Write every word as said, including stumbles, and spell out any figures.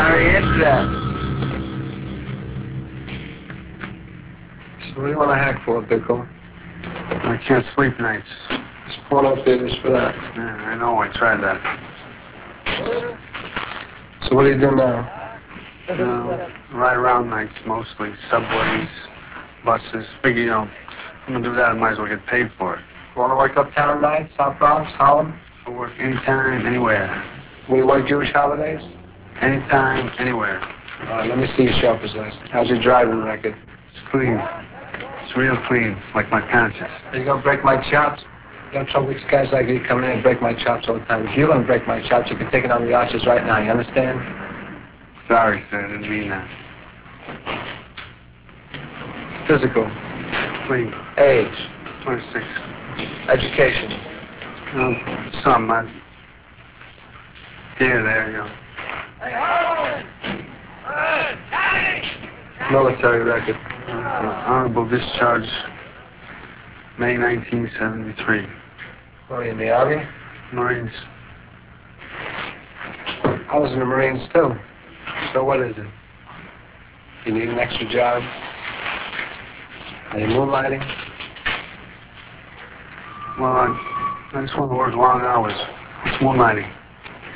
Sorry, answer that. So what do you want to hack for, Bickle? I can't sleep nights. There's porno theaters for that. Yeah, I know. I tried that. So what do you do now? Uh, ride around nights mostly. Subways, buses. Figure, you know, I'm gonna do that. I might as well get paid for it. Want to work uptown nights, South Bronx, Harlem? I work anytime, anywhere. Will you work Jewish holidays? Anytime, anywhere. All right, let me see your chauffeur's license. How's your driving record? It's clean. It's real clean, like my conscience. Are you gonna break my chops? You have trouble with guys like you come in and break my chops all the time. If you're gonna break my chops, you can take it on the arches right now. You understand? Sorry, sir. I didn't mean that. Physical. Clean. Age. twenty-six. Education. Um, some, I... Here, there, you know. Military record. Uh, honorable discharge, May nineteen seventy-three. Oh, you in the Army? Marines. I was in the Marines, too. So what is it? You need an extra job? Are you moonlighting? Well, I, I just want to work long hours. It's moonlighting.